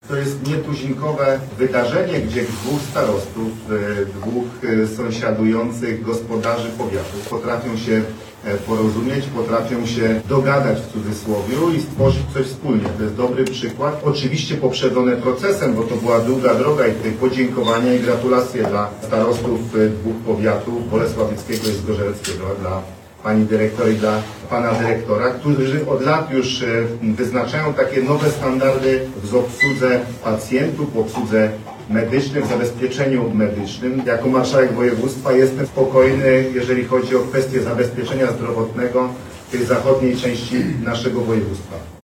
To jest nietuzinkowe wydarzenie, gdzie dwóch starostów, dwóch sąsiadujących gospodarzy powiatów potrafią się porozumieć, potrafią się dogadać w cudzysłowie i stworzyć coś wspólnie. To jest dobry przykład. Oczywiście poprzedzone procesem, bo to była długa droga i tutaj podziękowania i gratulacje dla starostów dwóch powiatów, bolesławieckiego i zgorzeleckiego, dla pani dyrektor i dla pana dyrektora, którzy od lat już wyznaczają takie nowe standardy w obsłudze pacjentów, w obsłudze medycznej, w zabezpieczeniu medycznym. Jako marszałek województwa jestem spokojny, jeżeli chodzi o kwestię zabezpieczenia zdrowotnego w tej zachodniej części naszego województwa.